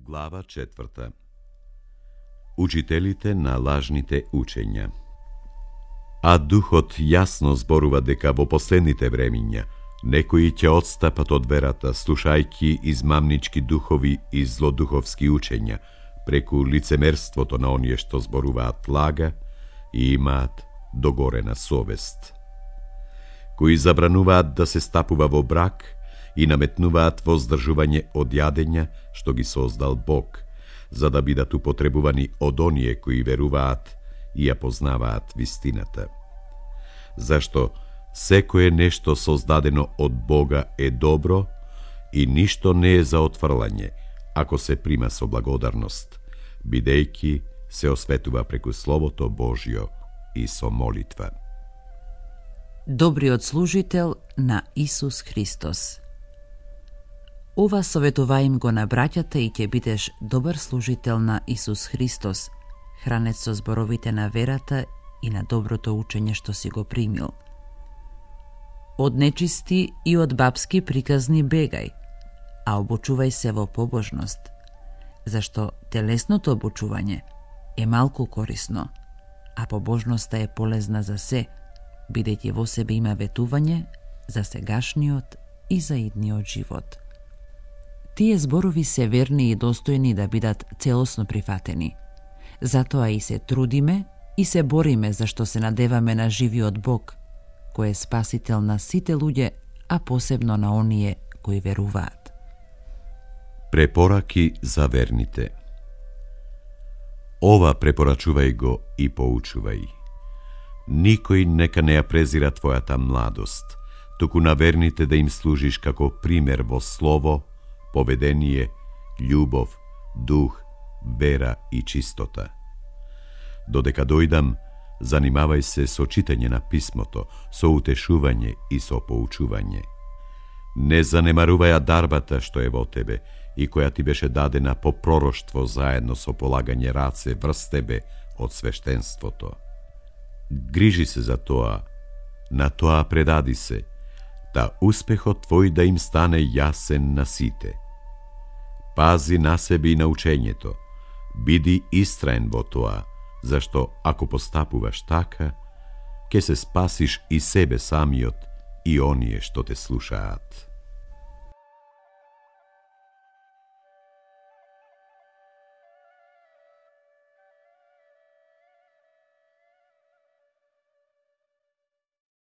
Глава 4. Учителите на лажните учења. А духот јасно зборува дека во последните времиња некои ќе одстапат од верата, слушајќи измамнички духови и злодуховски учења, преку лицемерството на оние што зборуваат лага и имаат догорена совест, кои забрануваат да се стапува во брак и наметнуваат воздржување од јадења што ги создал Бог, за да бидат употребувани од оние кои веруваат и ја познаваат вистината. Зашто секое нешто создадено од Бога е добро и ништо не е за отфрлање, ако се прима со благодарност, бидејќи се осветува преку Словото Божјо и со молитва. Добриот служител на Исус Христос. Ова советуваим го на браќата и ќе бидеш добар служител на Исус Христос, хранет со зборовите на верата и на доброто учење што си го примил. Од нечисти и од бабски приказни бегај, а обучувај се во побожност, зашто телесното обучување е малку корисно, а побожноста е полезна за се, бидејќи во себе има ветување за сегашниот и за идниот живот. Тие зборови се верни и достојни да бидат целосно прифатени. Затоа и се трудиме и се бориме зашто се надеваме на живиот Бог, кој е спасител на сите луѓе, а посебно на оние кои веруваат. Препораки за верните. Ова препорачувај го и поучувај. Никој нека не ја презира твојата младост, туку на верните да им служиш како пример во слово, поведение, љубов, дух, вера и чистота. Додека дојдам, занимавај се со читање на писмото, со утешување и со поучување. Не занемарувај дарбата што е во тебе и која ти беше дадена по пророштво заедно со полагање раце врз тебе од свештенството. Грижи се за тоа, на тоа предади се, да успехот твој да им стане јасен на сите. Пази на себе и на учењето, биди истраен во тоа, зашто ако постапуваш така, ќе се спасиш и себе самиот и оние што те слушаат.